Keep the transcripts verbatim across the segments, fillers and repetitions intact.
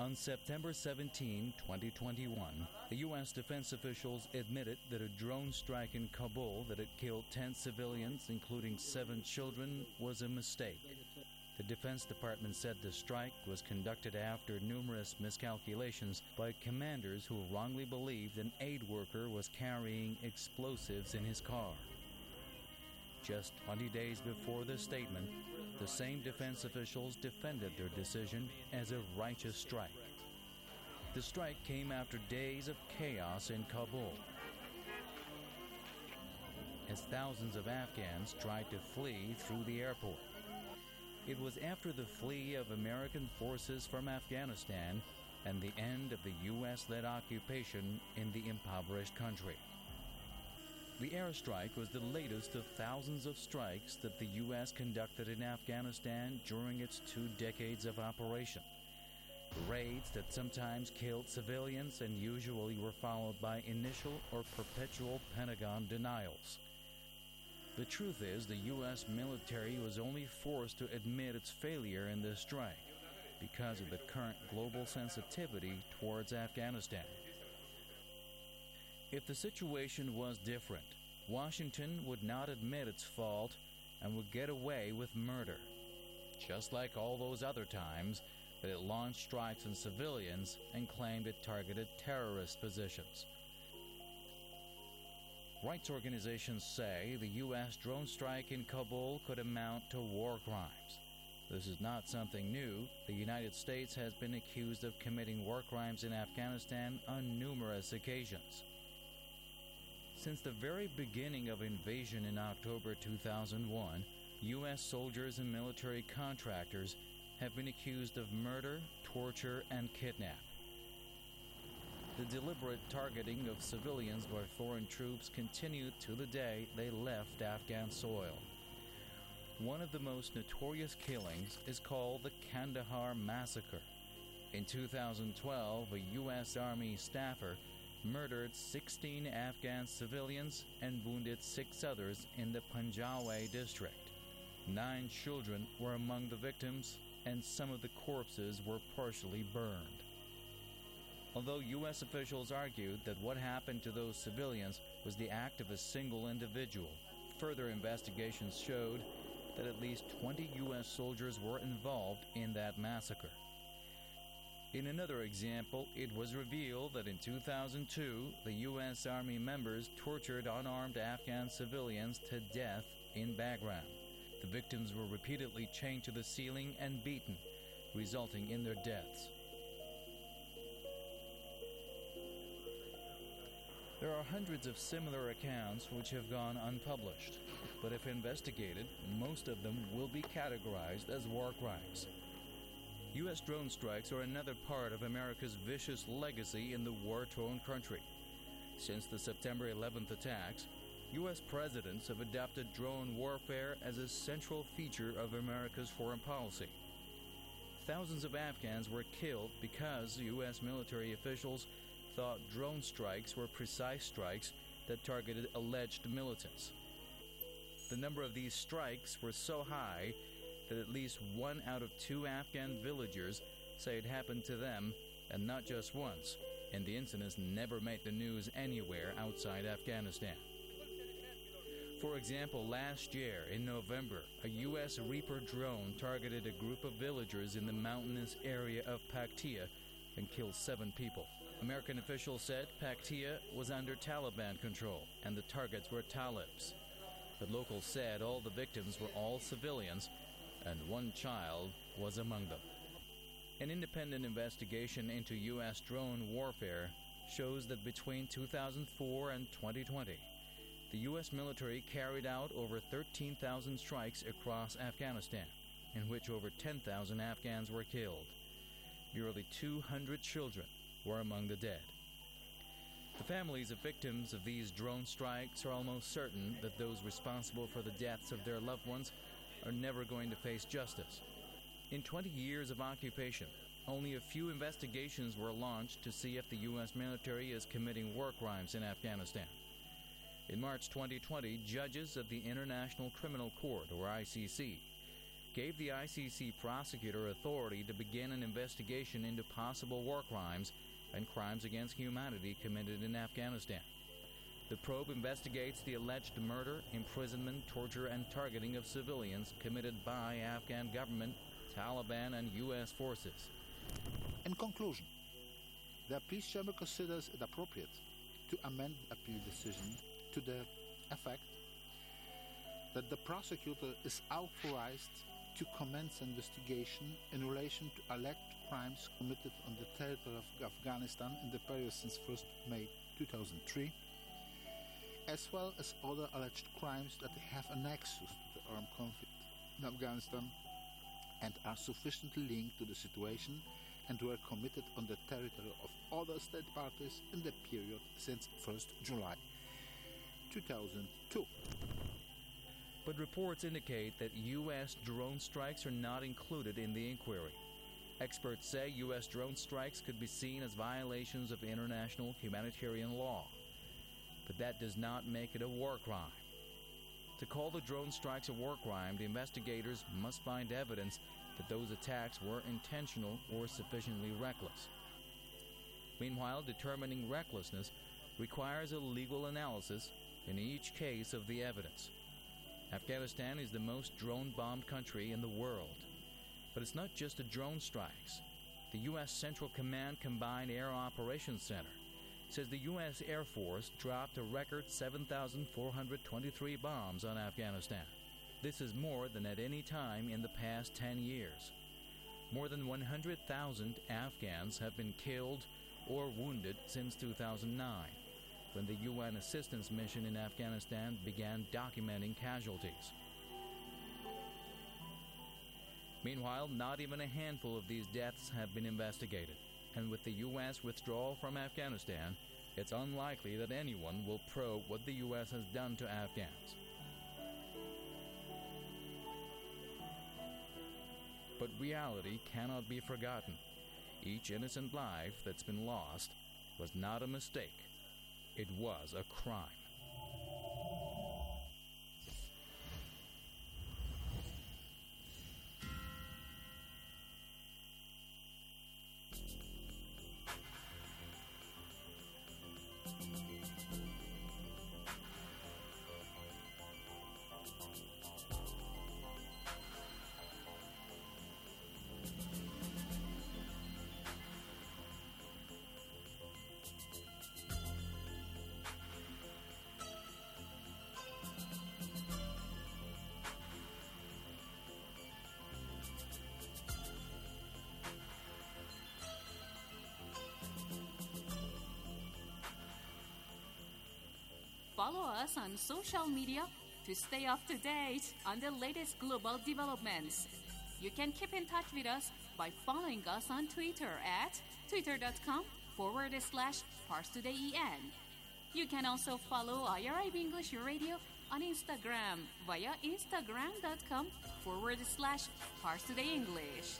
On September seventeenth, twenty twenty-one, the U S defense officials admitted that a drone strike in Kabul that had killed ten civilians, including seven children, was a mistake. The Defense Department said the strike was conducted after numerous miscalculations by commanders who wrongly believed an aid worker was carrying explosives in his car. Just twenty days before the statement, the same defense officials defended their decision as a righteous strike. The strike came after days of chaos in Kabul, as thousands of Afghans tried to flee through the airport. It was after the flee of American forces from Afghanistan and the end of the U S-led occupation in the impoverished country. The airstrike was the latest of thousands of strikes that the U S conducted in Afghanistan during its two decades of operation. Raids that sometimes killed civilians and usually were followed by initial or perpetual Pentagon denials. The truth is, the U S military was only forced to admit its failure in this strike because of the current global sensitivity towards Afghanistan. If the situation was different, Washington would not admit its fault and would get away with murder, just like all those other times that it launched strikes on civilians and claimed it targeted terrorist positions. Rights organizations say the U S drone strike in Kabul could amount to war crimes. This is not something new. The United States has been accused of committing war crimes in Afghanistan on numerous occasions. Since the very beginning of invasion in October two thousand one, U S soldiers and military contractors have been accused of murder, torture, and kidnap. The deliberate targeting of civilians by foreign troops continued to the day they left Afghan soil. One of the most notorious killings is called the Kandahar Massacre. In two thousand twelve, a U S Army staffer murdered sixteen Afghan civilians and wounded six others in the Panjwai district. Nine children were among the victims, and some of the corpses were partially burned. Although U S officials argued that what happened to those civilians was the act of a single individual, further investigations showed that at least twenty U S soldiers were involved in that massacre. In another example, it was revealed that in two thousand two, the U S Army members tortured unarmed Afghan civilians to death in Bagram. The victims were repeatedly chained to the ceiling and beaten, resulting in their deaths. There are hundreds of similar accounts which have gone unpublished, but if investigated, most of them will be categorized as war crimes. U S drone strikes are another part of America's vicious legacy in the war-torn country. Since the September eleventh attacks, U S presidents have adopted drone warfare as a central feature of America's foreign policy. Thousands of Afghans were killed because U S military officials thought drone strikes were precise strikes that targeted alleged militants. The number of these strikes were so high that at least one out of two Afghan villagers say it happened to them, and not just once, and the incidents never made the news anywhere outside Afghanistan. For example, last year in November, a U S Reaper drone targeted a group of villagers in the mountainous area of Paktia and killed seven people. American officials said Paktia was under Taliban control and the targets were Talibs. But locals said all the victims were all civilians and one child was among them. An independent investigation into U S drone warfare shows that between two thousand four and twenty twenty, the U S military carried out over thirteen thousand strikes across Afghanistan, in which over ten thousand Afghans were killed. Nearly two hundred children were among the dead. The families of victims of these drone strikes are almost certain that those responsible for the deaths of their loved ones are never going to face justice. In twenty years of occupation, only a few investigations were launched to see if the U S military is committing war crimes in Afghanistan. In March twenty twenty, judges of the International Criminal Court, or I C C, gave the I C C prosecutor authority to begin an investigation into possible war crimes and crimes against humanity committed in Afghanistan. The probe investigates the alleged murder, imprisonment, torture, and targeting of civilians committed by Afghan government, Taliban, and U S forces. In conclusion, the Peace Chamber considers it appropriate to amend the appeal decision to the effect that the prosecutor is authorized to commence investigation in relation to alleged crimes committed on the territory of Afghanistan in the period since first of May two thousand three, as well as other alleged crimes that have a nexus to the armed conflict in Afghanistan and are sufficiently linked to the situation and were committed on the territory of other state parties in the period since first of July two thousand two. But reports indicate that U S drone strikes are not included in the inquiry. Experts say U S drone strikes could be seen as violations of international humanitarian law. But that does not make it a war crime. To call the drone strikes a war crime, the investigators must find evidence that those attacks were intentional or sufficiently reckless. Meanwhile, determining recklessness requires a legal analysis in each case of the evidence. Afghanistan is the most drone-bombed country in the world. But it's not just the drone strikes. The U S Central Command Combined Air Operations Center says the U S Air Force dropped a record seven thousand four hundred twenty-three bombs on Afghanistan. This is more than at any time in the past ten years. More than one hundred thousand Afghans have been killed or wounded since two thousand nine, when the U N assistance mission in Afghanistan began documenting casualties. Meanwhile, not even a handful of these deaths have been investigated, and with the U S withdrawal from Afghanistan, it's unlikely that anyone will probe what the U S has done to Afghans. But reality cannot be forgotten. Each innocent life that's been lost was not a mistake. It was a crime. Follow us on social media to stay up to date on the latest global developments. You can keep in touch with us by following us on Twitter at twitter.com forward slash ParsTodayEN. You can also follow I R I B English Radio on Instagram via instagram.com forward slash ParsTodayEnglish.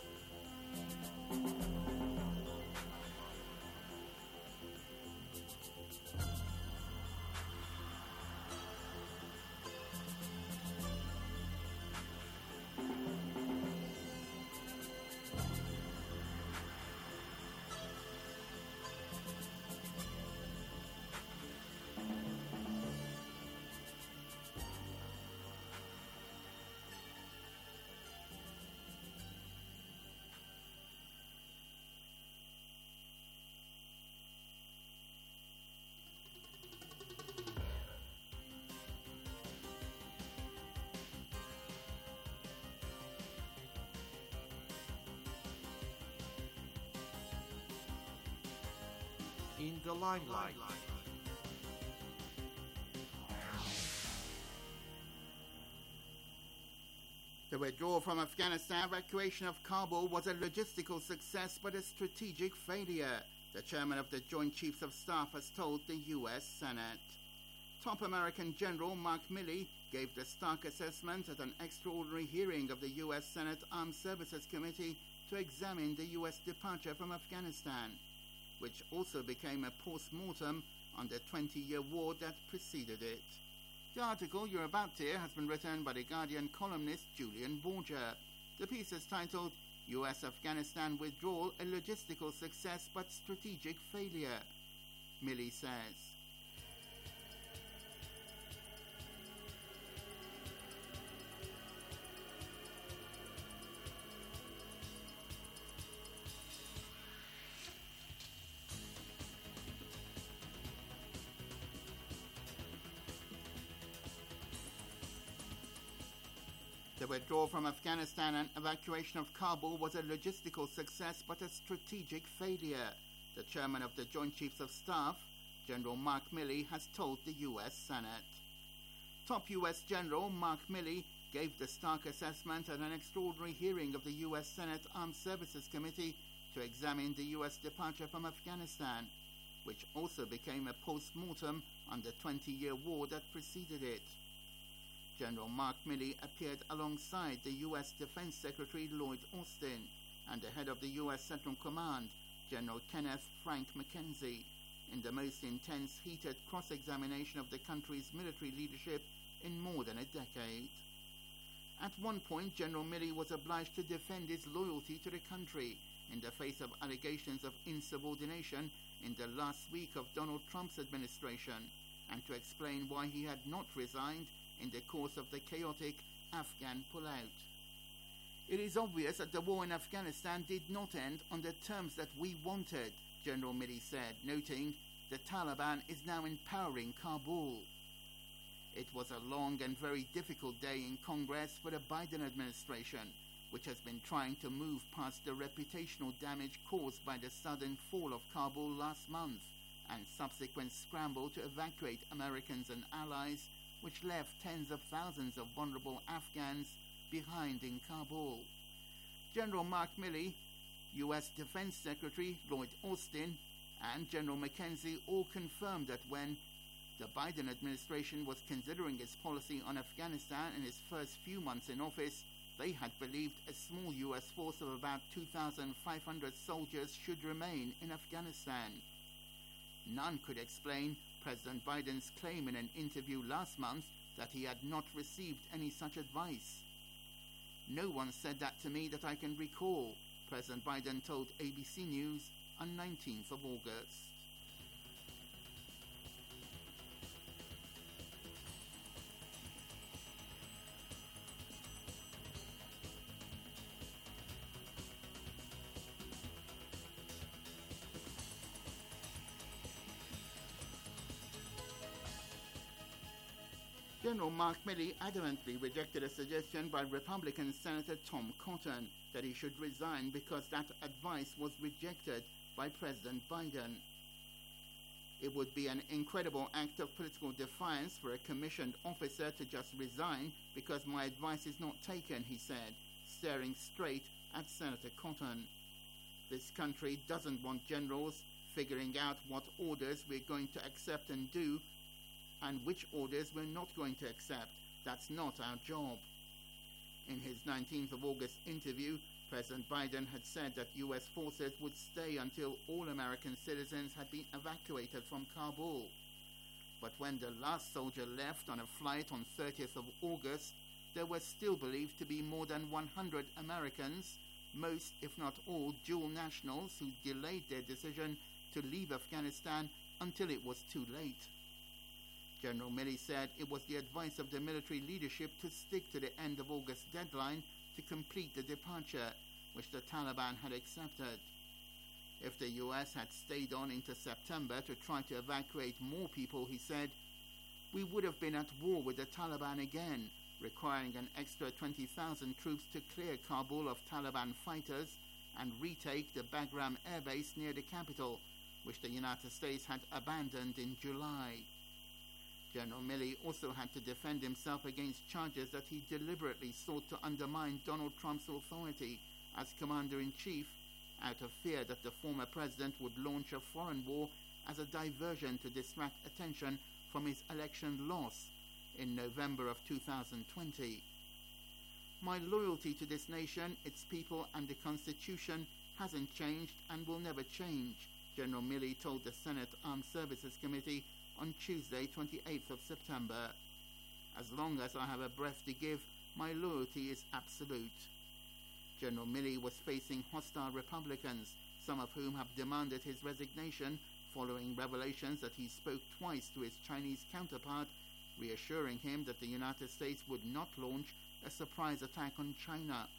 In the limelight. The withdrawal from Afghanistan, evacuation of Kabul was a logistical success but a strategic failure, the chairman of the Joint Chiefs of Staff has told the U S Senate. Top American General Mark Milley gave the stark assessment at an extraordinary hearing of the U S Senate Armed Services Committee to examine the U S departure from Afghanistan, which also became a post-mortem on the twenty-year war that preceded it. The article you're about to hear has been written by The Guardian columnist Julian Borger. The piece is titled U S Afghanistan Withdrawal, a Logistical Success but Strategic Failure. Milley says. The withdrawal from Afghanistan and evacuation of Kabul was a logistical success but a strategic failure, the chairman of the Joint Chiefs of Staff, General Mark Milley, has told the U S Senate. Top U S General Mark Milley gave the stark assessment at an extraordinary hearing of the U S Senate Armed Services Committee to examine the U S departure from Afghanistan, which also became a post-mortem on the twenty-year war that preceded it. General Mark Milley appeared alongside the U S Defense Secretary Lloyd Austin and the head of the U S Central Command, General Kenneth Frank McKenzie, in the most intense, heated cross-examination of the country's military leadership in more than a decade. At one point, General Milley was obliged to defend his loyalty to the country in the face of allegations of insubordination in the last week of Donald Trump's administration, and to explain why he had not resigned in the course of the chaotic Afghan pullout. It is obvious that the war in Afghanistan did not end on the terms that we wanted, General Milley said, noting the Taliban is now empowering Kabul. It was a long and very difficult day in Congress for the Biden administration, which has been trying to move past the reputational damage caused by the sudden fall of Kabul last month and subsequent scramble to evacuate Americans and allies, which left tens of thousands of vulnerable Afghans behind in Kabul. General Mark Milley, U S Defense Secretary Lloyd Austin, and General McKenzie all confirmed that when the Biden administration was considering its policy on Afghanistan in its first few months in office, they had believed a small U S force of about two thousand five hundred soldiers should remain in Afghanistan. None could explain President Biden's claim in an interview last month that he had not received any such advice. No one said that to me that I can recall, President Biden told A B C News on nineteenth of August. General Mark Milley adamantly rejected a suggestion by Republican Senator Tom Cotton that he should resign because that advice was rejected by President Biden. It would be an incredible act of political defiance for a commissioned officer to just resign because my advice is not taken, he said, staring straight at Senator Cotton. This country doesn't want generals figuring out what orders we're going to accept and do and which orders we're not going to accept. That's not our job. In his nineteenth of August interview, President Biden had said that U S forces would stay until all American citizens had been evacuated from Kabul. But when the last soldier left on a flight on thirtieth of August, there were still believed to be more than one hundred Americans, most if not all dual nationals, who delayed their decision to leave Afghanistan until it was too late. General Milley said it was the advice of the military leadership to stick to the end of August deadline to complete the departure, which the Taliban had accepted. If the U S had stayed on into September to try to evacuate more people, he said, we would have been at war with the Taliban again, requiring an extra twenty thousand troops to clear Kabul of Taliban fighters and retake the Bagram air base near the capital, which the United States had abandoned in July. General Milley also had to defend himself against charges that he deliberately sought to undermine Donald Trump's authority as commander-in-chief out of fear that the former president would launch a foreign war as a diversion to distract attention from his election loss in November of two thousand twenty. My loyalty to this nation, its people and the Constitution hasn't changed and will never change, General Milley told the Senate Armed Services Committee on Tuesday, twenty-eighth of September. As long as I have a breath to give, my loyalty is absolute. General Milley was facing hostile Republicans, some of whom have demanded his resignation following revelations that he spoke twice to his Chinese counterpart, reassuring him that the United States would not launch a surprise attack on China.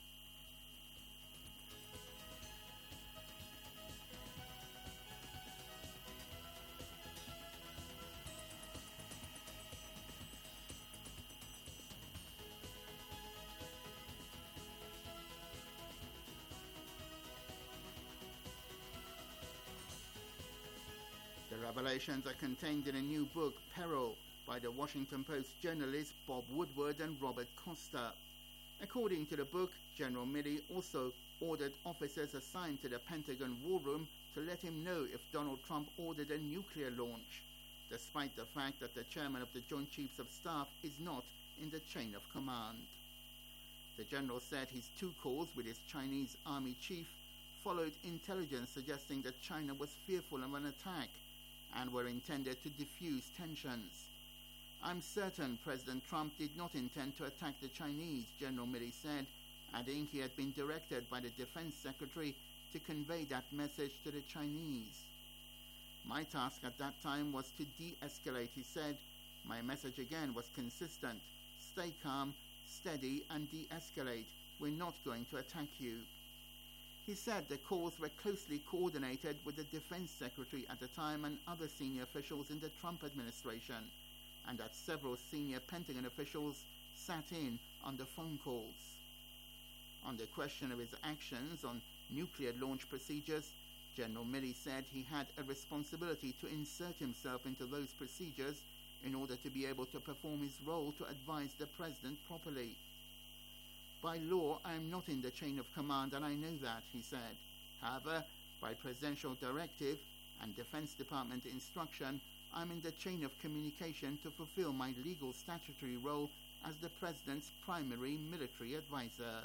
The revelations are contained in a new book, Peril, by the Washington Post journalists Bob Woodward and Robert Costa. According to the book, General Milley also ordered officers assigned to the Pentagon War Room to let him know if Donald Trump ordered a nuclear launch, despite the fact that the chairman of the Joint Chiefs of Staff is not in the chain of command. The general said his two calls with his Chinese army chief followed intelligence suggesting that China was fearful of an attack and were intended to diffuse tensions. I'm certain President Trump did not intend to attack the Chinese, General Milley said, adding he had been directed by the Defense Secretary to convey that message to the Chinese. My task at that time was to de-escalate, he said. My message again was consistent. Stay calm, steady, and de-escalate. We're not going to attack you. He said the calls were closely coordinated with the Defense Secretary at the time and other senior officials in the Trump administration, and that several senior Pentagon officials sat in on the phone calls. On the question of his actions on nuclear launch procedures, General Milley said he had a responsibility to insert himself into those procedures in order to be able to perform his role to advise the President properly. By law, I am not in the chain of command, and I know that, he said. However, by presidential directive and Defense Department instruction, I'm in the chain of communication to fulfill my legal statutory role as the President's primary military advisor.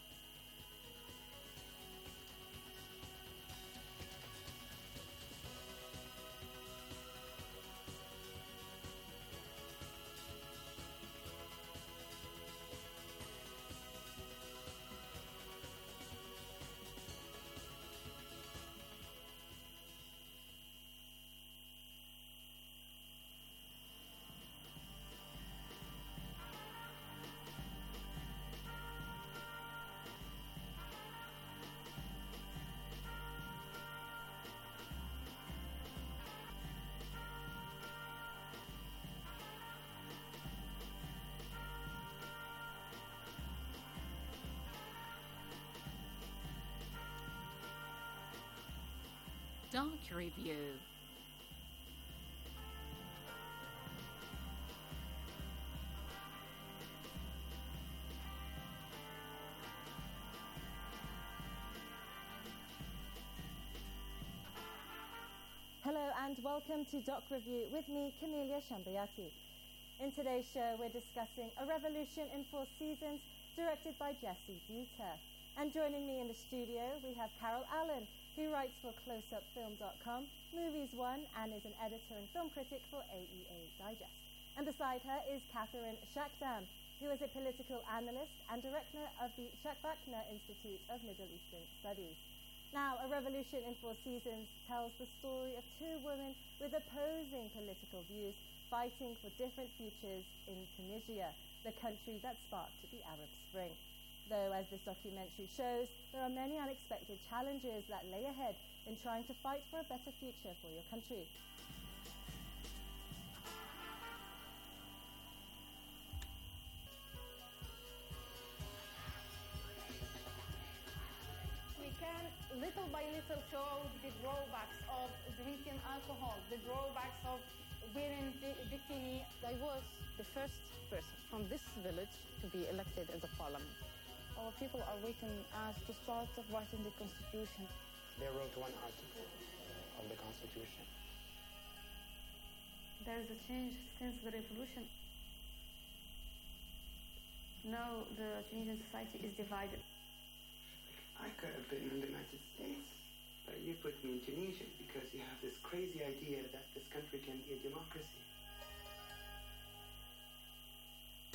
Doc Review. Hello and welcome to Doc Review with me, Camelia Shambayati. In today's show, we're discussing A Revolution in Four Seasons, directed by Jesse Buter. And joining me in the studio, we have Carol Allen, who writes for close up film dot com, Movies One, and is an editor and film critic for A E A Digest. And beside her is Catherine Shakdam, who is a political analyst and director of the Shakbakna Institute of Middle Eastern Studies. Now, A Revolution in Four Seasons tells the story of two women with opposing political views fighting for different futures in Tunisia, the country that sparked the Arab Spring. Though, as this documentary shows, there are many unexpected challenges that lay ahead in trying to fight for a better future for your country. We can little by little show the drawbacks of drinking alcohol, the drawbacks of wearing the bikini. I was the first person from this village to be elected in the parliament. Our people are waiting us to start writing the constitution. They wrote one article of the constitution. There is a change since the revolution. Now the Tunisian society is divided. I could have been in the United States, but you put me in Tunisia because you have this crazy idea that this country can be a democracy.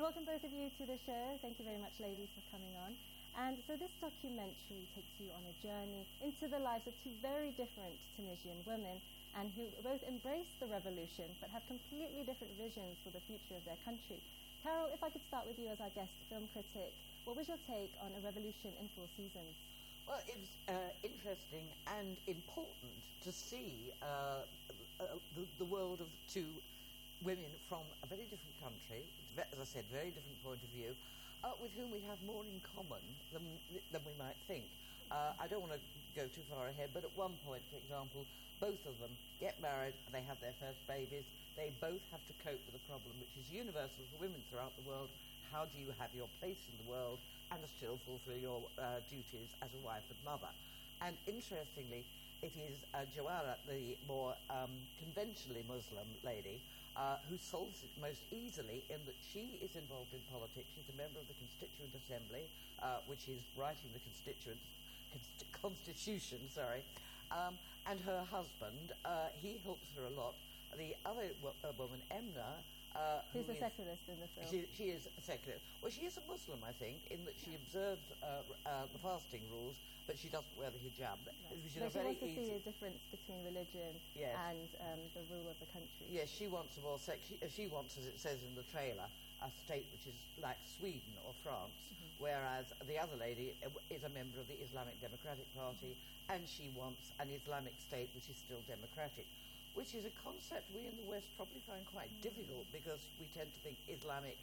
So welcome both of you to the show. Thank you very much, ladies, for coming on. And so this documentary takes you on a journey into the lives of two very different Tunisian women, and who both embraced the revolution but have completely different visions for the future of their country. Carol, if I could start with you as our guest film critic, what was your take on A Revolution in Four Seasons? Well, it was uh, interesting and important to see uh, uh, the, the world of two women from a very different country, as I said, very different point of view, uh, with whom we have more in common than, than we might think. Uh, I don't want to go too far ahead, but at one point, for example, both of them get married and they have their first babies. They both have to cope with a problem which is universal for women throughout the world. How do you have your place in the world and still fulfill your uh, duties as a wife and mother? And interestingly, it is uh, Jawara, the more um, conventionally Muslim lady, uh, who solves it most easily in that she is involved in politics. She's a member of the Constituent Assembly, uh, which is writing the constituent const- constitution, sorry. Um, and her husband, uh, he helps her a lot. The other w- uh, woman, Emna, uh, who's who a is, secularist in the film. She, she is a secularist. Well, she is a Muslim, I think, in that she observes uh, uh, the fasting rules, but she doesn't wear the hijab. Right. Which is So a she very wants to easy see a difference between religion Yes. and um, the rule of the country. Yes, she wants a more sec- she, uh, she wants, as it says in the trailer, a state which is like Sweden or France, Mm-hmm. whereas the other lady uh, w- is a member of the Islamic Democratic Party, and she wants an Islamic state which is still democratic, which is a concept we in the West probably find quite Mm. difficult because we tend to think Islamic,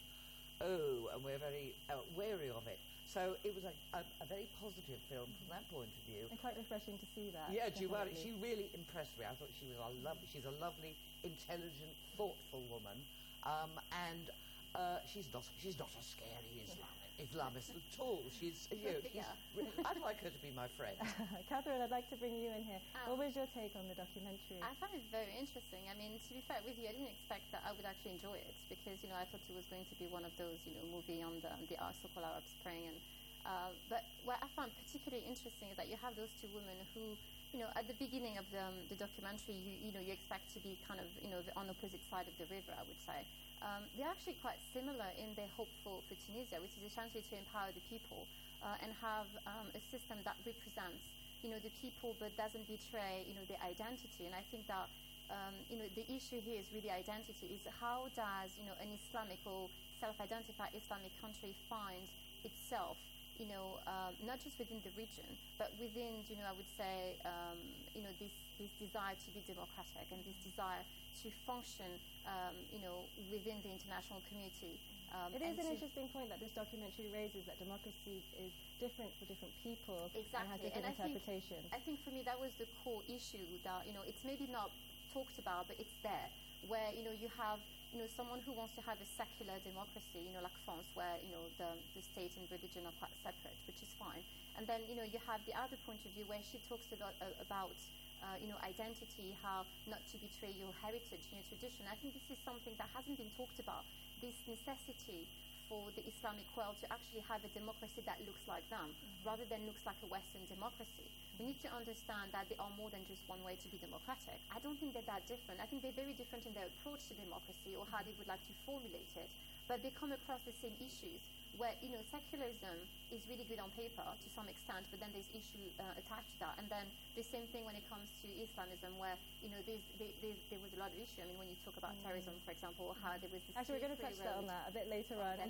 oh, and we're very uh, wary of it. So it was a, a, a very positive film from that point of view. And quite refreshing to see that. Yeah, Jawari, definitely. she really impressed me. I thought she was a lovely, she's a lovely, intelligent, thoughtful woman, um, and uh, she's not she's not a scary Islamic, Islamist at all. She's, you know, she's Yeah. re- I'd like her to be my friend. Catherine, I'd like to bring you in here. Um, what was your take on the documentary? I found it very interesting. I mean, to be fair with you, I didn't expect that I would actually enjoy it because, you know, I thought it was going to be one of those, you know, movie on the, the uh, so-called Arab Spring. And uh, but what I found particularly interesting is that you have those two women who, you know, at the beginning of the, um, the documentary, you, you know, you expect to be kind of, you know, the, on the opposite side of the river, I would say. Um, they're actually quite similar in their hope for, for Tunisia, which is essentially to empower the people uh, and have um, a system that represents, you know, the people but doesn't betray, you know, their identity. And I think that, um, you know, the issue here is really identity. Is how does, you know, an Islamic or self-identified Islamic country find itself, you know, um, not just within the region, but within, you know, I would say, um, you know, this, this desire to be democratic and this desire to function, um, you know, within the international community. Um, It is and an to- interesting point that this documentary raises, that democracy is different for different people and has Exactly, different and I think- interpretations. I think for me that was the core issue that, you know, it's maybe not talked about, but it's there, where, you know, you have, you know, someone who wants to have a secular democracy, you know, like France, where, you know, the, the state and religion are quite separate, which is fine. And then, you know, you have the other point of view where she talks a lot uh, about, uh, you know, identity, how not to betray your heritage and your tradition. I think this is something that hasn't been talked about, this necessity for the Islamic world to actually have a democracy that looks like them, mm-hmm. rather than looks like a Western democracy. We need to understand that there are more than just one way to be democratic. I don't think they're that different. I think they're very different in their approach to democracy or how they would like to formulate it. But they come across the same issues where, you know, secularism is really good on paper to some extent, but then there's issue uh, attached to that. And then the same thing when it comes to Islamism, where, you know, there's, there, there, there was a lot of issue. I mean, when you talk about mm. terrorism, for example, how there was this... Actually, we're going to touch that on that a bit later on.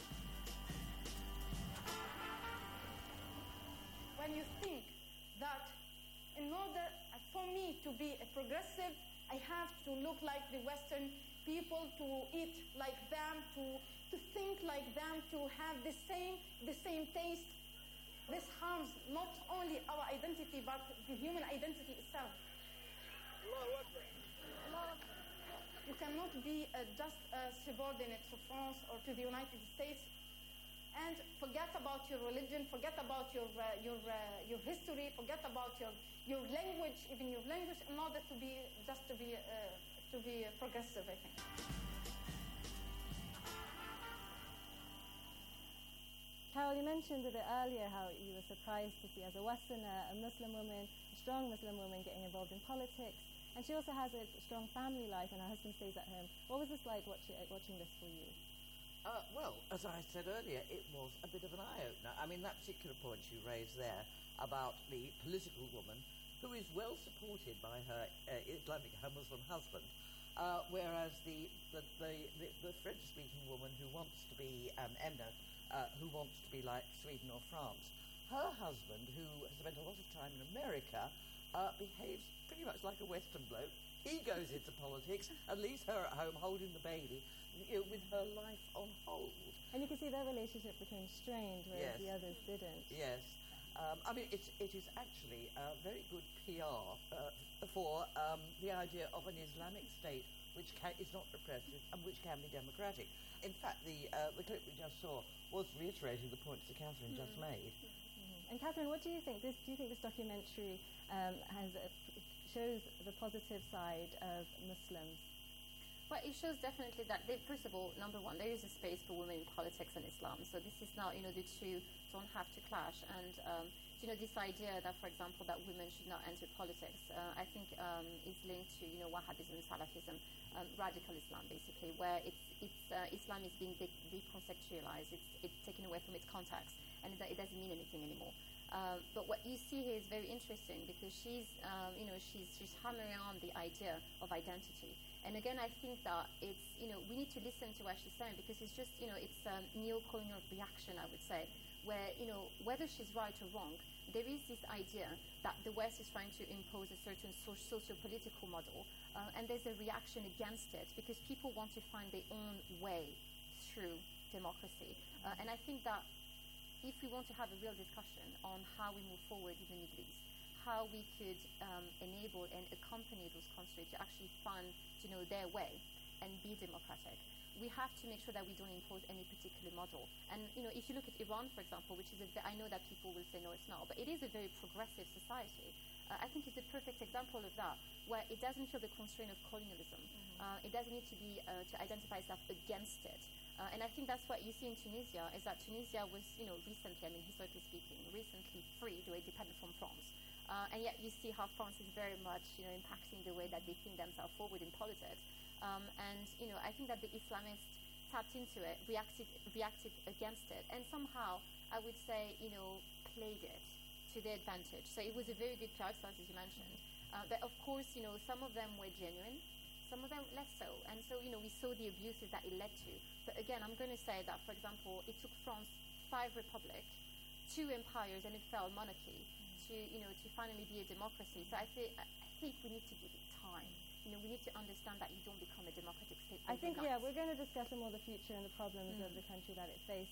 When you think that in order for me to be a progressive, I have to look like the Western people, to eat like them, to, to think like them, to have the same, the same taste. This harms not only our identity, but the human identity itself. You cannot be uh, just a subordinate to France or to the United States and forget about your religion, forget about your uh, your uh, your history, forget about your your language, even your language, in order to be just to be uh, to be progressive, I think. Carol, you mentioned a bit earlier how you were surprised to see, as a Westerner, a Muslim woman, a strong Muslim woman, getting involved in politics, and she also has a strong family life, and her husband stays at home. What was this like watching watching this for you? Uh, well, as I said earlier, it was a bit of an eye-opener. I mean, that particular point you raised there about the political woman who is well supported by her uh, Islamic, her Muslim husband, uh, whereas the the, the, the, the French-speaking woman who wants to be, um, Emna, uh, who wants to be like Sweden or France, her husband, who has spent a lot of time in America, uh, behaves pretty much like a Western bloke. He goes into politics and leaves her at home holding the baby, you know, with her life on hold. And you can see their relationship became strained, whereas Yes. the others didn't. Yes. Um, I mean, it's, it is actually uh, very good P R uh, for um, the idea of an Islamic state which ca- is not repressive and which can be democratic. In fact, the uh, the clip we just saw was reiterating the points that Catherine mm. just made. Mm-hmm. And Catherine, what do you think? This, do you think this documentary um, has a, shows the positive side of Muslims? Well, it shows definitely that, they, first of all, number one, there is a space for women in politics and Islam. So this is not, you know, the two don't have to clash. And, um, you know, this idea that, for example, that women should not enter politics, uh, I think um, is linked to, you know, Wahhabism, Salafism, um, radical Islam, basically, where it's, it's uh, Islam is being de- deconceptualized. It's, it's taken away from its context, and it, it doesn't mean anything anymore. Um, but what you see here is very interesting because she's, um, you know, she's, she's hammering on the idea of identity. And again, I think that it's, you know, we need to listen to what she's saying because it's just, you know, it's a neo-colonial reaction, I would say, where, you know, whether she's right or wrong, there is this idea that the West is trying to impose a certain so- socio-political model, uh, and there's a reaction against it because people want to find their own way through democracy. Uh, and I think that if we want to have a real discussion on how we move forward in the Middle East, how we could um, enable and accompany those countries to actually fund, you know, their way and be democratic, we have to make sure that we don't impose any particular model. And, you know, if you look at Iran, for example, which is a, I know that people will say, no, it's not, but it is a very progressive society. Uh, I think it's a perfect example of that, where it doesn't feel the constraint of colonialism. Mm-hmm. Uh, it doesn't need to be, uh, to identify itself against it. Uh, and I think that's what you see in Tunisia, is that Tunisia was, you know, recently, I mean, historically speaking, recently freed or independent from France. Uh, and yet you see how France is very much, you know, impacting the way that they think themselves forward in politics. Um, and, you know, I think that the Islamists tapped into it, reacted, reacted against it, and somehow, I would say, you know, played it to their advantage. So it was a very good P R exercise, as you mentioned. Uh, but of course, you know, some of them were genuine, some of them less so. And so, you know, we saw the abuses that it led to. But again, I'm going to say that, for example, it took France five republics, two empires, and it fell monarchy mm. to, you know, to finally be a democracy. So I, th- I think we need to give it time. You know, we need to understand that you don't become a democratic state. I think, overnight. yeah, we're going to discuss more the future and the problems mm. of the country that it faced.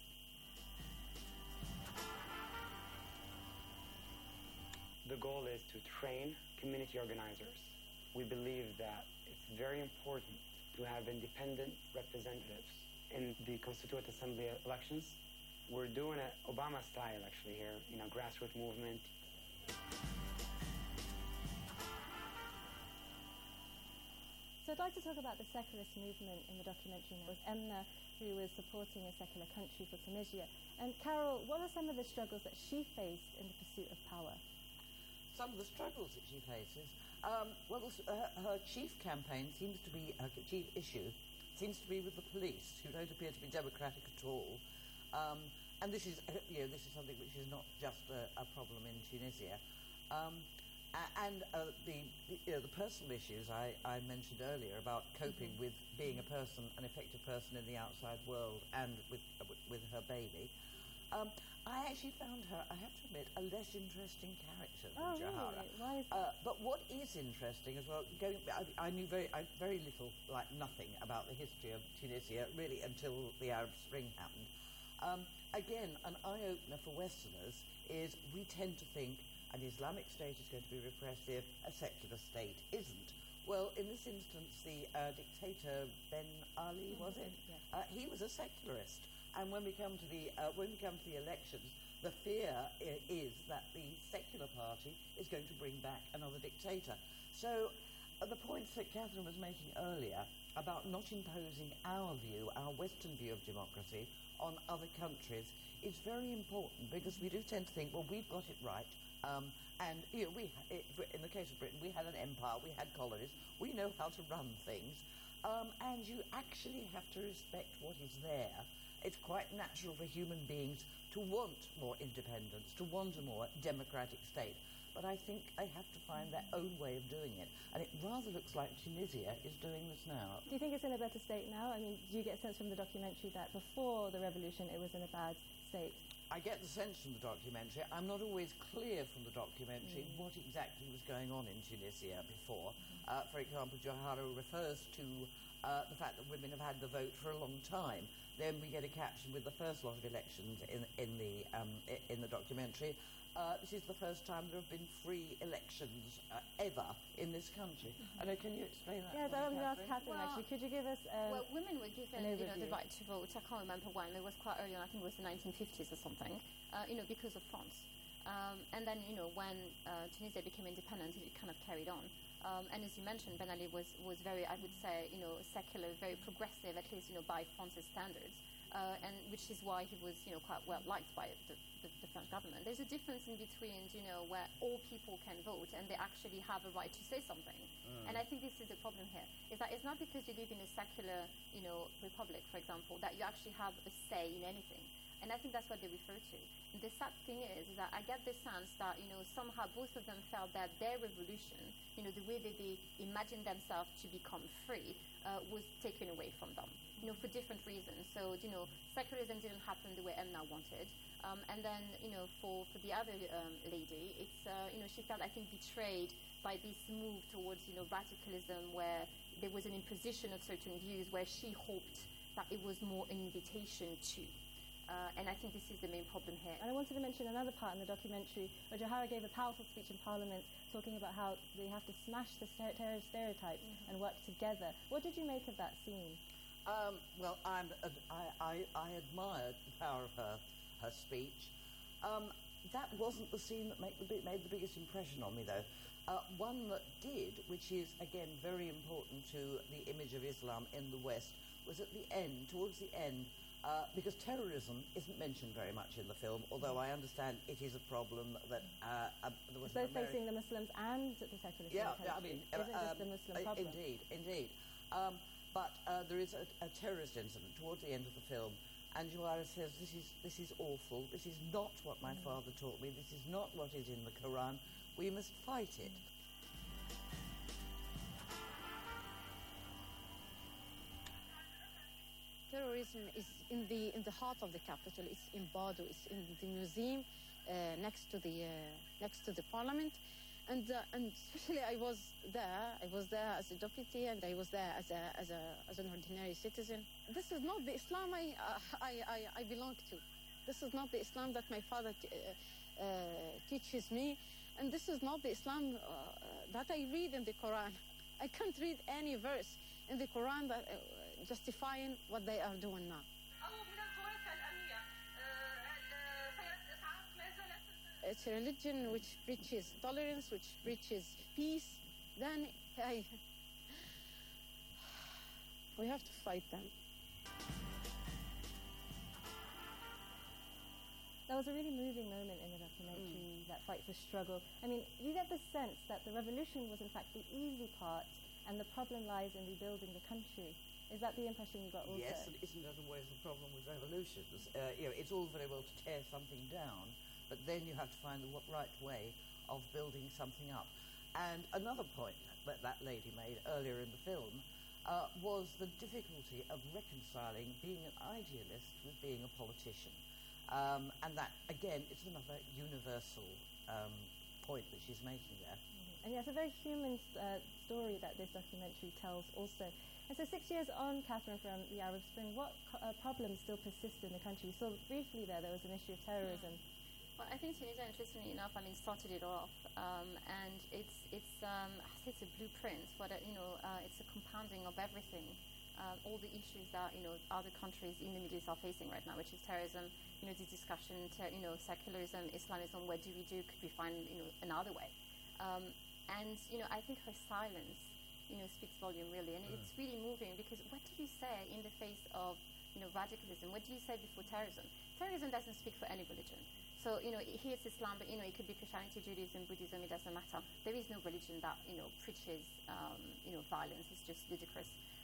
The goal is to train community organizers. We believe that it's very important to have independent representatives in the Constituent Assembly elections. We're doing it Obama style, actually, here, you know, grassroots movement. So I'd like to talk about the secularist movement in the documentary. It was Emna who was supporting a secular country for Tunisia. And Carol, what are some of the struggles that she faced in the pursuit of power? Some of the struggles that she faces, um, well, uh, her chief campaign seems to be, her chief issue seems to be with the police, who don't appear to be democratic at all. Um, and this is, uh, you know, this is something which is not just a, a problem in Tunisia. Um, and uh, the, the, you know, the personal issues I, I mentioned earlier about coping mm-hmm. with being a person, an effective person in the outside world, and with uh, with her baby. Um, I actually found her, I have to admit, a less interesting character than oh, Jahara. Really? Why is uh, but what is interesting as well, going, I, I knew very, I, very little, like nothing, about the history of Tunisia, really, until the Arab Spring happened. Um, again, an eye-opener for Westerners is we tend to think an Islamic state is going to be repressive, a secular state isn't. Well, in this instance, the uh, dictator Ben Ali, was it? Yeah. Uh, he was a secularist. And when we come to the uh, when we come to the elections, the fear I- is that the secular party is going to bring back another dictator. So uh, the points that Catherine was making earlier about not imposing our view, our Western view of democracy, on other countries is very important, because we do tend to think, well, we've got it right. Um, and you know, we it, in the case of Britain, we had an empire, we had colonies, we know how to run things, um, and you actually have to respect what is there. it's quite natural for human beings to want more independence, to want a more democratic state. But I think they have to find their own way of doing it. And it rather looks like Tunisia is doing this now. Do you think it's in a better state now? I mean, do you get a sense from the documentary that before the revolution it was in a bad state? I get the sense from the documentary. I'm not always clear from the documentary mm. what exactly was going on in Tunisia before. Mm-hmm. Uh, for example, Johara refers to uh, the fact that women have had the vote for a long time. Then we get a caption with the first lot of elections in, in, the, um, in the documentary. Uh, this is the first time there have been free elections uh, ever in this country. Mm-hmm. I know, can you explain that? Yes, I was going to ask Catherine, well, actually. Could you give us um, Well, women were given you know, the right to vote. I can't remember when. It was quite early on. I think it was the nineteen fifties or something, uh, you know, because of France. Um, and then, you know, when uh, Tunisia became independent, it kind of carried on. Um, and as you mentioned, Ben Ali was, was very, I would say, you know, secular, very progressive, at least, you know, by France's standards. Uh, and which is why he was, you know, quite well liked by the, the, the French government. There's a difference in between, you know, where all people can vote and they actually have a right to say something. Mm. And I think this is the problem here, is that it's not because you live in a secular, you know, republic, for example, that you actually have a say in anything. And I think that's what they refer to. And the sad thing is, is that I get the sense that, you know, somehow both of them felt that their revolution, you know, the way that they imagined themselves to become free, uh, was taken away from them. You know, for different reasons. So, you know, secularism didn't happen the way Emna wanted. Um, and then, you know, for, for the other um, lady, it's, uh, you know, she felt, I think, betrayed by this move towards, you know, radicalism where there was an imposition of certain views where she hoped that it was more an invitation to. Uh, and I think this is the main problem here. And I wanted to mention another part in the documentary where Johara gave a powerful speech in Parliament talking about how they have to smash the terror stereotypes mm-hmm. and work together. What did you make of that scene? Um, well, I'm, uh, I, I, I admired the power of her, her speech. Um, that wasn't the scene that made the, made the biggest impression on me, though. Uh, one that did, which is, again, very important to the image of Islam in the West, was at the end, towards the end, uh, because terrorism isn't mentioned very much in the film, although I understand it is a problem that uh, uh, there was both facing the Muslims and the secularists. Yeah, in the I mean, isn't uh, just the Muslim uh, problem. Indeed, indeed. Um, But uh, there is a, a terrorist incident towards the end of the film, and Johara says, this is, this is awful, this is not what my mm. father taught me, this is not what is in the Quran, we must fight it. Terrorism is in the, in the heart of the capital, it's in Bado, it's in the museum uh, next, to the, uh, next to the parliament. And, uh, and especially I was there, I was there as a deputy and I was there as, a, as, a, as an ordinary citizen. This is not the Islam I, uh, I, I, I belong to. This is not the Islam that my father t- uh, uh, teaches me. And this is not the Islam uh, that I read in the Quran. I can't read any verse in the Quran that uh, justifying what they are doing now. It's a religion which preaches tolerance, which preaches peace. Then I, we have to fight them. That was a really moving moment in the documentary, mm. that fight for struggle. I mean, you get the sense that the revolution was in fact the easy part and the problem lies in rebuilding the country. Is that the impression you got also? Yes, and isn't that always the problem with revolutions? Uh, you know, it's all very well to tear something down, but then you have to find the right way of building something up. And another point that that lady made earlier in the film uh, was the difficulty of reconciling being an idealist with being a politician. Um, and that, again, it's another universal um, point that she's making there. Mm-hmm. And yeah, it's a very human uh, story that this documentary tells also. And so six years on, Catherine, from the Arab Spring, what co- uh, problems still persist in the country? We saw briefly there, there was an issue of terrorism. Well, I think Tunisia, interestingly enough, I mean, started it off, um, and it's it's um, it's a blueprint for that. You know, uh, it's a compounding of everything, uh, all the issues that you know other countries in the Middle East are facing right now, which is terrorism. You know, this discussion, ter- you know, secularism, Islamism. What do we do? Could we find you know another way? Um, and you know, I think her silence, you know, speaks volume really, and mm. it's really moving because what do you say in the face of you know radicalism? What do you say before terrorism? Terrorism doesn't speak for any religion. So, you know, here it's Islam, but, you know, it could be Christianity, Judaism, Buddhism, it doesn't matter. There is no religion that, you know, preaches, um, you know, violence. It's just ludicrous.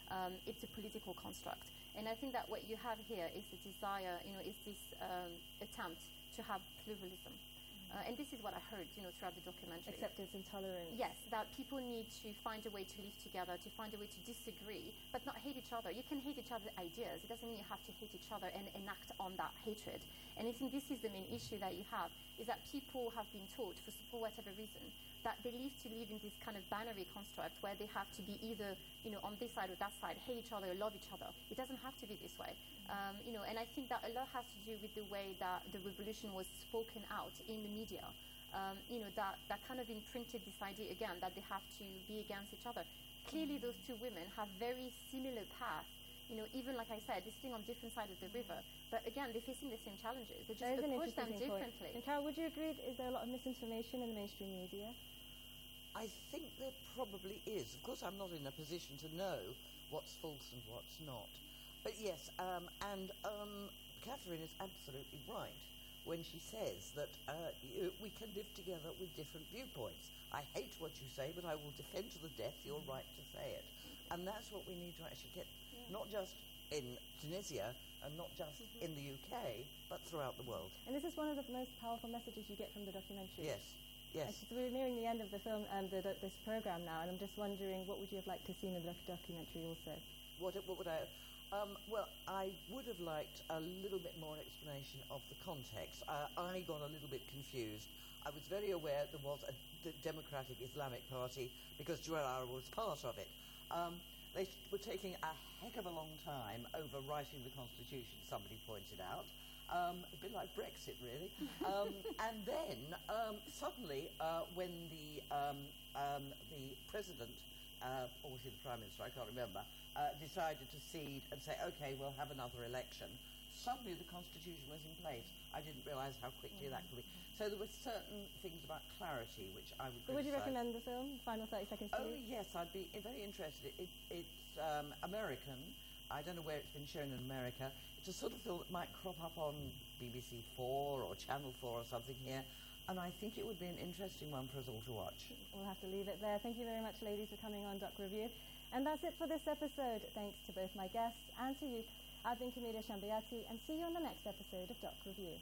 Um, it's a political construct. And I think that what you have here is the desire, you know, is this um, attempt to have pluralism. Uh, and this is what I heard, you know, throughout the documentary. Acceptance and tolerance. Yes, that people need to find a way to live together, to find a way to disagree, but not hate each other. You can hate each other's ideas. It doesn't mean you have to hate each other and enact on that hatred. And I think this is the main issue that you have, is that people have been taught, for, for whatever reason, that they live to live in this kind of binary construct where they have to be either, you know, on this side or that side, hate each other or love each other. It doesn't have to be this way. Um, you know, and I think that a lot has to do with the way that the revolution was spoken out in the media. Um, you know, that, that kind of imprinted this idea again that they have to be against each other. Clearly, those two women have very similar paths. You know, even like I said, they're sitting on different sides of the river. But again, they're facing the same challenges. They just approach them differently. And Carol, would you agree? Is there a lot of misinformation in the mainstream media? I think there probably is. Of course, I'm not in a position to know what's false and what's not. But yes, um, and um, Catherine is absolutely right when she says that uh, you, we can live together with different viewpoints. I hate what you say, but I will defend to the death your right to say it. And that's what we need to actually get, yeah. not just in Tunisia and not just mm-hmm. in the U K, but throughout the world. And this is one of the most powerful messages you get from the documentary. Yes, yes. So we're nearing the end of the film and um, the, the, this program now, and I'm just wondering, what would you have liked to see in the doc- documentary also? What, what would I... Um, well, I would have liked a little bit more explanation of the context. Uh, I got a little bit confused. I was very aware there was a d- Democratic Islamic Party because Joël was part of it. Um, they were taking a heck of a long time over writing the Constitution, somebody pointed out. Um, a bit like Brexit, really. um, and then, um, suddenly, uh, when the, um, um, the President, uh, or was he the Prime Minister, I can't remember, Uh, decided to cede and say, OK, we'll have another election. Suddenly the Constitution was in place. I didn't realise how quickly mm-hmm. that could be. So there were certain things about clarity which I would Would you criticise. recommend the film? Final thirty seconds to Oh, you. yes, I'd be very interested. It, it's um, American. I don't know where it's been shown in America. It's a sort of film that might crop up on B B C four or Channel four or something here. And I think it would be an interesting one for us all to watch. We'll have to leave it there. Thank you very much, ladies, for coming on Doc Review. And that's it for this episode. Thanks to both my guests and to you. I've been Camelia Shambayati, and see you on the next episode of Doc Review.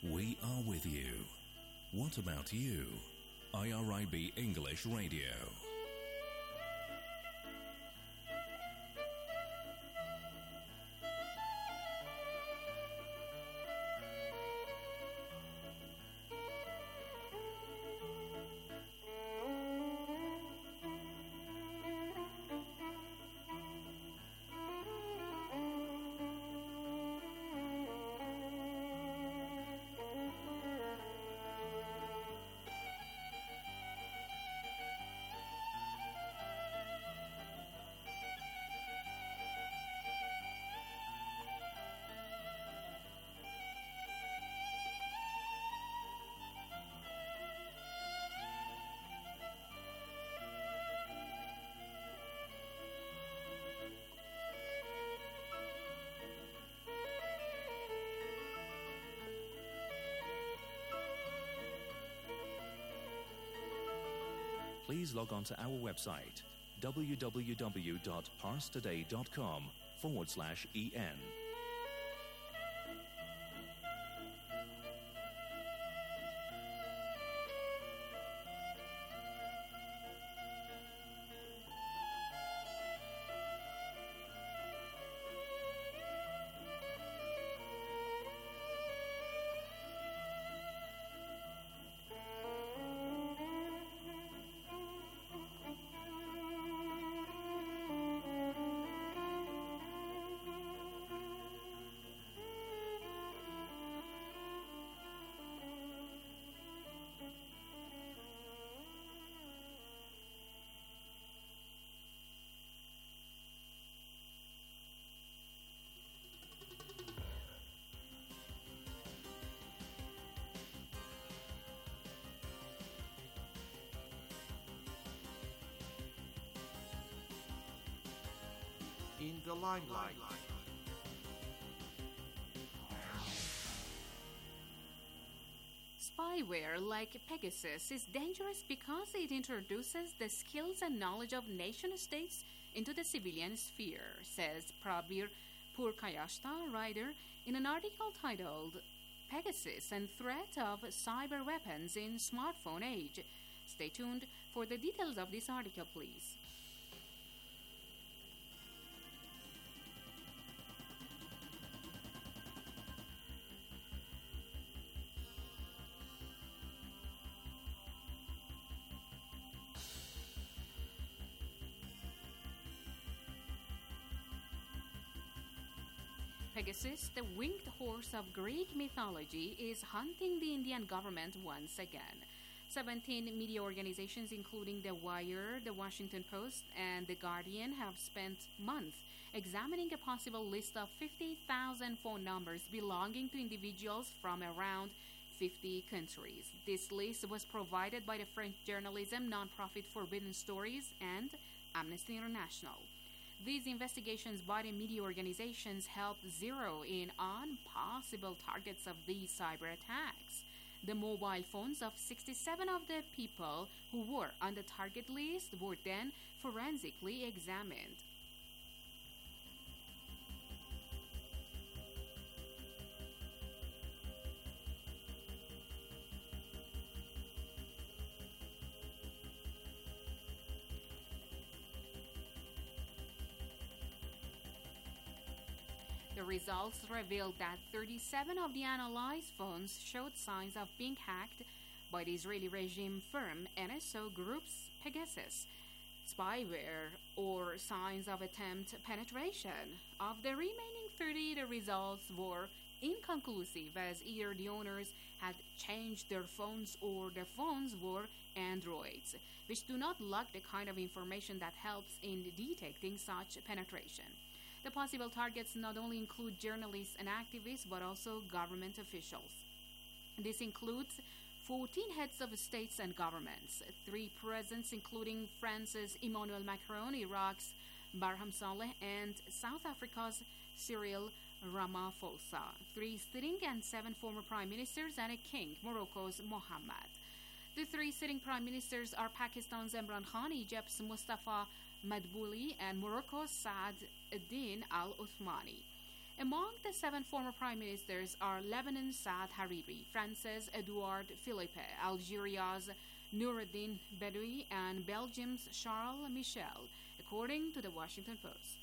We are with you. What about you? I R I B English Radio. Please log on to our website, www.parstoday.com forward slash en. In the limelight. Spyware like Pegasus is dangerous because it introduces the skills and knowledge of nation-states into the civilian sphere, says Prabir Purkayashta, writer, in an article titled Pegasus and Threat of Cyber Weapons in Smartphone Age. Stay tuned for the details of this article, please. Pegasus, the winged horse of Greek mythology, is hunting the Indian government once again. seventeen media organizations, including The Wire, The Washington Post, and The Guardian, have spent months examining a possible list of fifty thousand phone numbers belonging to individuals from around fifty countries. This list was provided by the French journalism nonprofit Forbidden Stories and Amnesty International. These investigations by the media organizations help zero in on possible targets of these cyber attacks. The mobile phones of sixty-seven of the people who were on the target list were then forensically examined. The results revealed that thirty-seven of the analyzed phones showed signs of being hacked by the Israeli regime firm N S O Group's Pegasus spyware, or signs of attempt penetration. Of the remaining thirty, the results were inconclusive, as either the owners had changed their phones or the phones were Androids, which do not lack the kind of information that helps in detecting such penetration. The possible targets not only include journalists and activists, but also government officials. This includes fourteen heads of states and governments, three presidents including France's Emmanuel Macron, Iraq's Barham Saleh, and South Africa's Cyril Ramaphosa, three sitting and seven former prime ministers, and a king, Morocco's Mohammed. The three sitting prime ministers are Pakistan's Imran Khan, Egypt's Mustafa Madbouli, and Morocco's Saad ad-Din al-Uthmani. Among the seven former prime ministers are Lebanon's Saad Hariri, France's Edouard Philippe, Algeria's Noureddin Bedoui, and Belgium's Charles Michel, according to the Washington Post.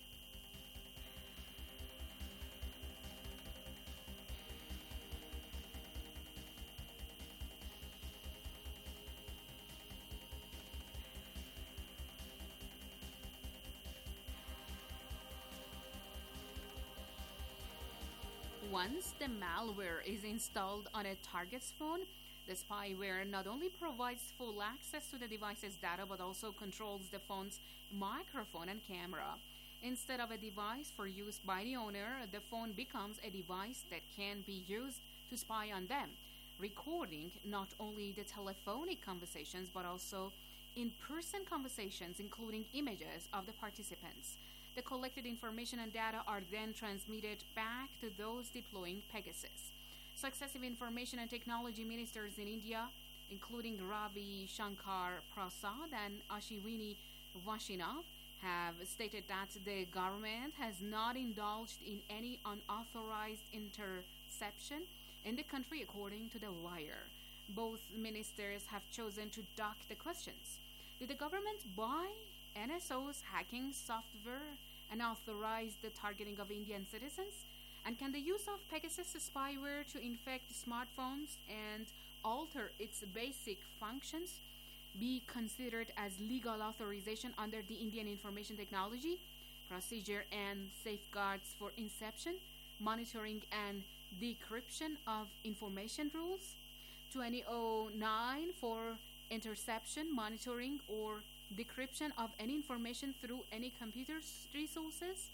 Once the malware is installed on a target's phone, the spyware not only provides full access to the device's data but also controls the phone's microphone and camera. Instead of a device for use by the owner, the phone becomes a device that can be used to spy on them, recording not only the telephonic conversations but also in-person conversations, including images of the participants. The collected information and data are then transmitted back to those deploying Pegasus. Successive information and technology ministers in India, including Ravi Shankar Prasad and Ashwini Vaishnav, have stated that the government has not indulged in any unauthorized interception in the country, according to The Wire. Both ministers have chosen to duck the questions. Did the government buy N S O's hacking software and authorize the targeting of Indian citizens? And can the use of Pegasus spyware to infect smartphones and alter its basic functions be considered as legal authorization under the Indian Information Technology Procedure and Safeguards for Inception, Monitoring and Decryption of Information Rules? twenty oh nine for interception, monitoring, or decryption of any information through any computer resources?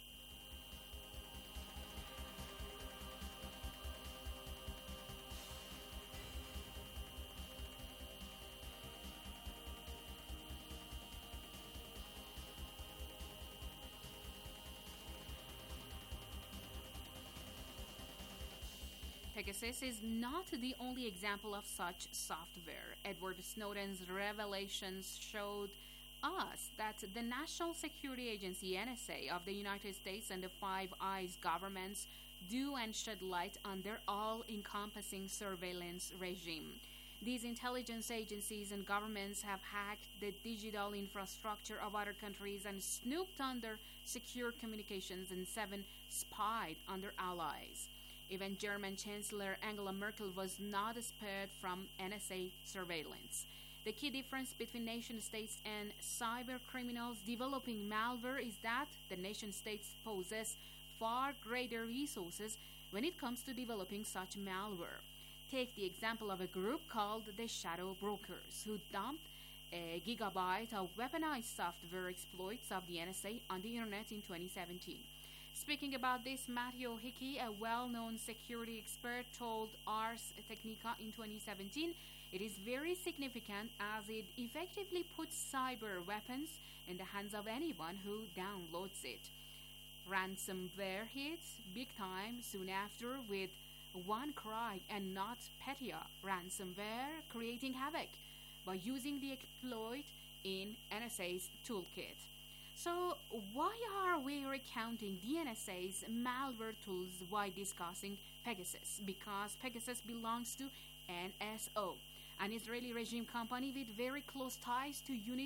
Pegasus is not the only example of such software. Edward Snowden's revelations showed us that the National Security Agency, N S A, of the United States and the Five Eyes governments do and shed light on their all-encompassing surveillance regime. These intelligence agencies and governments have hacked the digital infrastructure of other countries and snooped on their secure communications, and seven spied on their allies. Even German Chancellor Angela Merkel was not spared from N S A surveillance. The key difference between nation-states and cyber criminals developing malware is that the nation-states possess far greater resources when it comes to developing such malware. Take the example of a group called the Shadow Brokers, who dumped a gigabyte of weaponized software exploits of the N S A on the internet in twenty seventeen. Speaking about this, Matteo Hickey, a well-known security expert, told Ars Technica in twenty seventeen, it is very significant as it effectively puts cyber weapons in the hands of anyone who downloads it. Ransomware hits big time soon after with OneCry and NotPetya ransomware creating havoc by using the exploit in N S A's toolkit. So why are we recounting the N S A's malware tools while discussing Pegasus? Because Pegasus belongs to N S O, an Israeli regime company with very close ties to Unit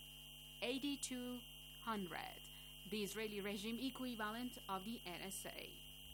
eighty-two hundred, the Israeli regime equivalent of the N S A.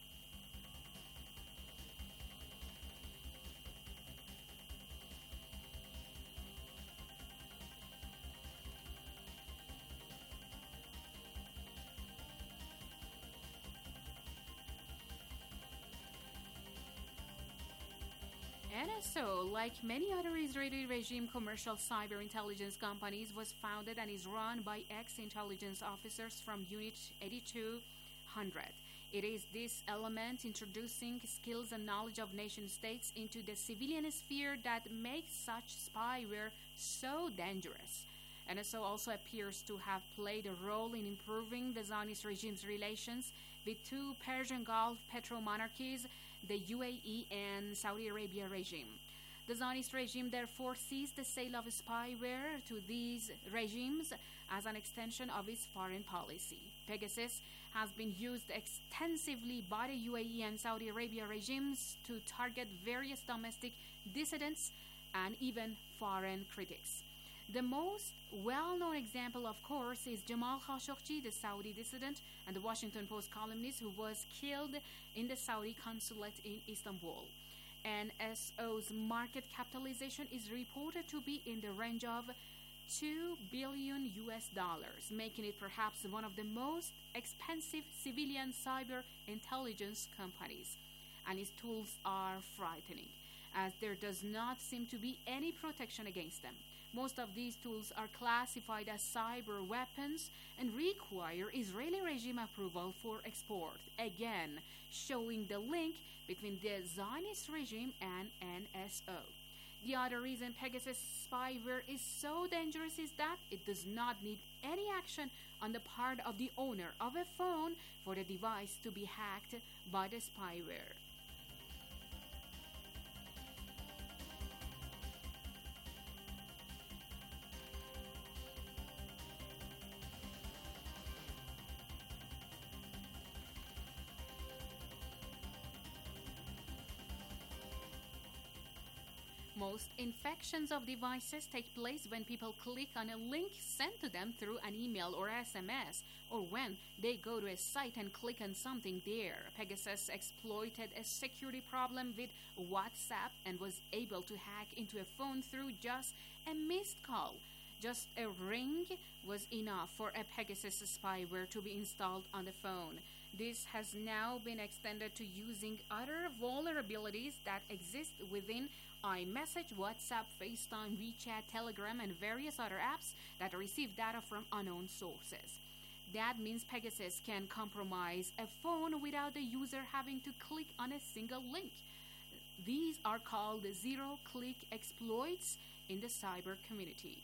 N S O, like many other Israeli regime commercial cyber intelligence companies, was founded and is run by ex-intelligence officers from Unit eighty-two hundred. It is this element introducing skills and knowledge of nation-states into the civilian sphere that makes such spyware so dangerous. N S O also appears to have played a role in improving the Zionist regime's relations with two Persian Gulf petro-monarchies, the U A E and Saudi Arabia regime. The Zionist regime therefore sees the sale of spyware to these regimes as an extension of its foreign policy. Pegasus has been used extensively by the U A E and Saudi Arabia regimes to target various domestic dissidents and even foreign critics. The most well-known example, of course, is Jamal Khashoggi, the Saudi dissident and the Washington Post columnist who was killed in the Saudi consulate in Istanbul. N S O's market capitalization is reported to be in the range of two billion U S dollars, making it perhaps one of the most expensive civilian cyber intelligence companies. And its tools are frightening, as there does not seem to be any protection against them. Most of these tools are classified as cyber weapons and require Israeli regime approval for export, again showing the link between the Zionist regime and N S O. The other reason Pegasus spyware is so dangerous is that it does not need any action on the part of the owner of a phone for the device to be hacked by the spyware. Most infections of devices take place when people click on a link sent to them through an email or S M S, or when they go to a site and click on something there. Pegasus exploited a security problem with WhatsApp and was able to hack into a phone through just a missed call. Just a ring was enough for a Pegasus spyware to be installed on the phone. This has now been extended to using other vulnerabilities that exist within iMessage, WhatsApp, FaceTime, WeChat, Telegram, and various other apps that receive data from unknown sources. That means Pegasus can compromise a phone without the user having to click on a single link. These are called zero-click exploits in the cyber community.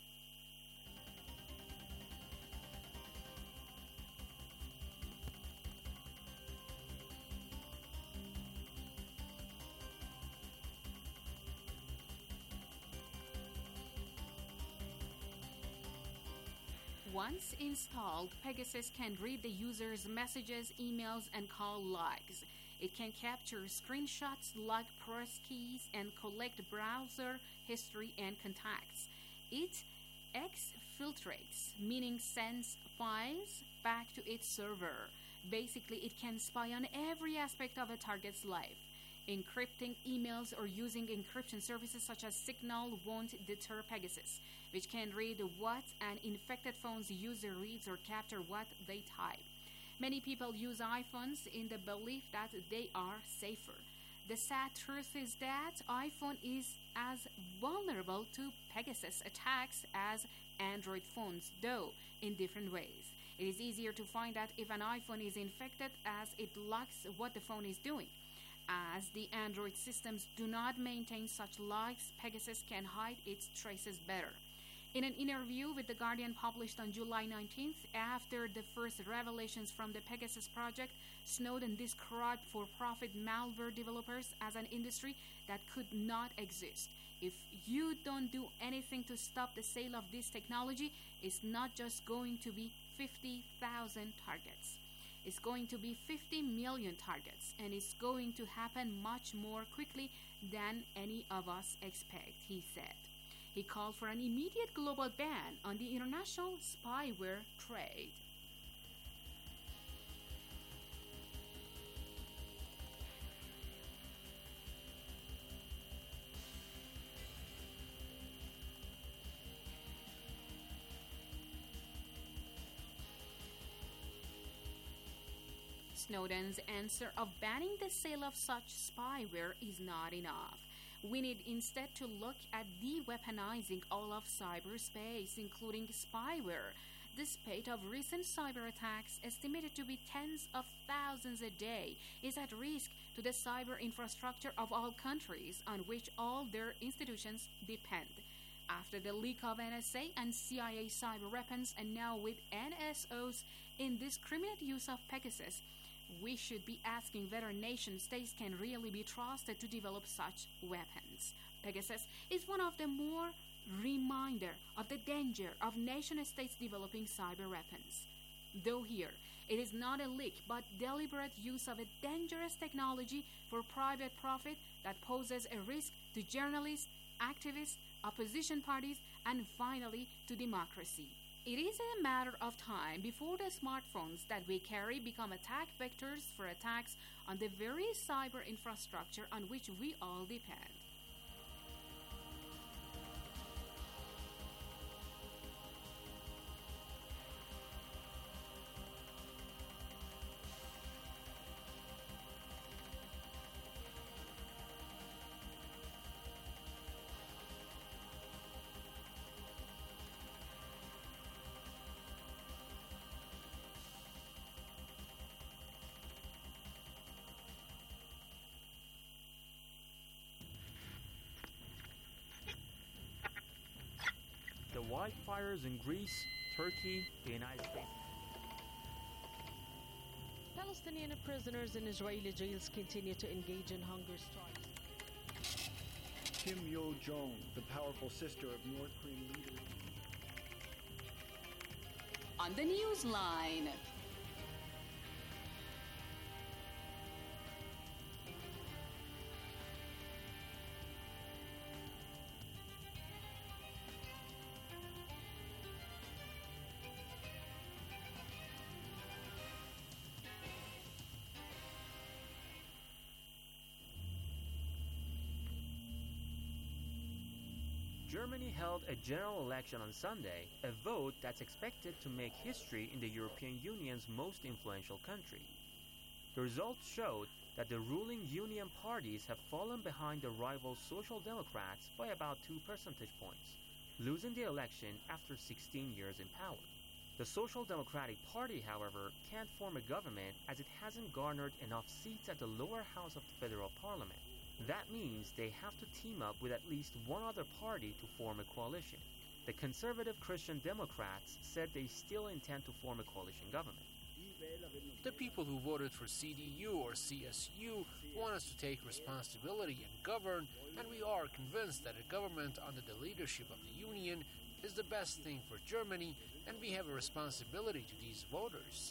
Once installed, Pegasus can read the user's messages, emails, and call logs. It can capture screenshots, log press keys, and collect browser history and contacts. It exfiltrates, meaning sends files back to its server. Basically, it can spy on every aspect of a target's life. Encrypting emails or using encryption services such as Signal won't deter Pegasus, which can read what an infected phone's user reads or capture what they type. Many people use iPhones in the belief that they are safer. The sad truth is that iPhone is as vulnerable to Pegasus attacks as Android phones, though in different ways. It is easier to find out if an iPhone is infected as it locks what the phone is doing. As the Android systems do not maintain such logs, Pegasus can hide its traces better. In an interview with The Guardian published on July nineteenth, after the first revelations from the Pegasus project, Snowden described for-profit malware developers as an industry that could not exist. If you don't do anything to stop the sale of this technology, it's not just going to be fifty thousand targets. It's going to be fifty million targets, and it's going to happen much more quickly than any of us expect, he said. He called for an immediate global ban on the international spyware trade. Snowden's answer of banning the sale of such spyware is not enough. We need instead to look at de-weaponizing all of cyberspace, including spyware. The spate of recent cyber attacks, estimated to be tens of thousands a day, is at risk to the cyber infrastructure of all countries on which all their institutions depend. After the leak of N S A and C I A cyber weapons, and now with N S O's indiscriminate use of Pegasus, we should be asking whether nation states can really be trusted to develop such weapons. Pegasus is one of the more reminder of the danger of nation states developing cyber weapons. Though here, It is not a leak, but deliberate use of a dangerous technology for private profit that poses a risk to journalists, activists, opposition parties, and finally to democracy. It is a matter of time before the smartphones that we carry become attack vectors for attacks on the very cyber infrastructure on which we all depend. The wildfires in Greece, Turkey, the United States. Palestinian prisoners in Israeli jails continue to engage in hunger strikes. Kim Yo-jong, the powerful sister of North Korean leader. On the Newsline. Germany held a general election on Sunday, a vote that's expected to make history in the European Union's most influential country. The results showed that the ruling Union parties have fallen behind the rival Social Democrats by about two percentage points, losing the election after sixteen years in power. The Social Democratic Party, however, can't form a government as it hasn't garnered enough seats at the lower house of the federal parliament. That means they have to team up with at least one other party to form a coalition. The conservative Christian Democrats said they still intend to form a coalition government. The people who voted for C D U or C S U want us to take responsibility and govern, and we are convinced that a government under the leadership of the Union is the best thing for Germany, and we have a responsibility to these voters.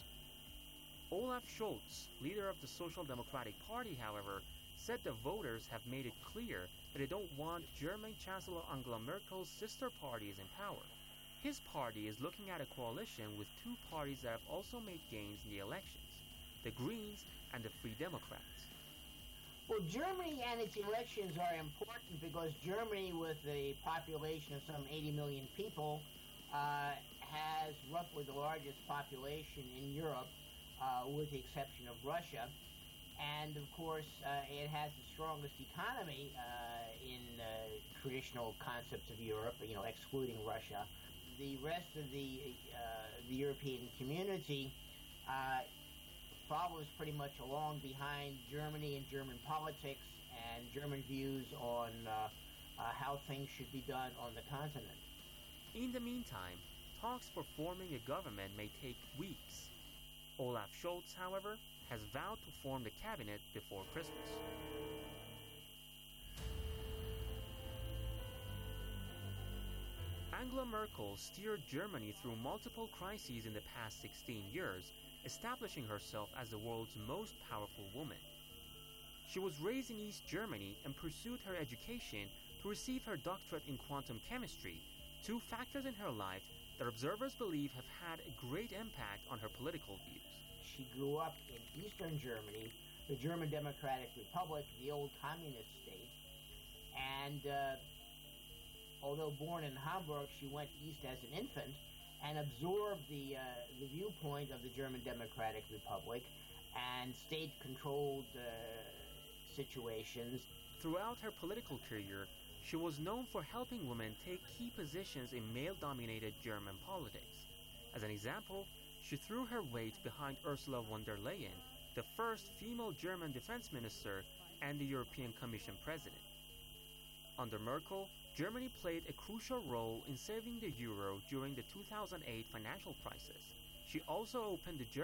Olaf Scholz, leader of the Social Democratic Party, however, said the voters have made it clear that they don't want German Chancellor Angela Merkel's sister parties in power. His party is looking at a coalition with two parties that have also made gains in the elections, the Greens and the Free Democrats. Well, Germany and its elections are important because Germany, with a population of some eighty million people, uh, has roughly the largest population in Europe, uh, with the exception of Russia. And, of course, uh, it has the strongest economy uh, in uh, traditional concepts of Europe, you know, excluding Russia. The rest of the, uh, the European community uh, follows pretty much along behind Germany and German politics and German views on uh, uh, how things should be done on the continent. In the meantime, talks for forming a government may take weeks. Olaf Scholz, however, has vowed to form the cabinet before Christmas. Angela Merkel steered Germany through multiple crises in the past sixteen years, establishing herself as the world's most powerful woman. She was raised in East Germany and pursued her education to receive her doctorate in quantum chemistry, two factors in her life that observers believe have had a great impact on her political views. She grew up in Eastern Germany, the German Democratic Republic, the old communist state, and uh, although born in Hamburg, she went east as an infant and absorbed the, uh, the viewpoint of the German Democratic Republic and state-controlled uh, situations. Throughout her political career, she was known for helping women take key positions in male-dominated German politics. As an example, she threw her weight behind Ursula von der Leyen, the first female German defense minister and the European Commission president. Under Merkel, Germany played a crucial role in saving the euro during the two thousand eight financial crisis. She also opened the German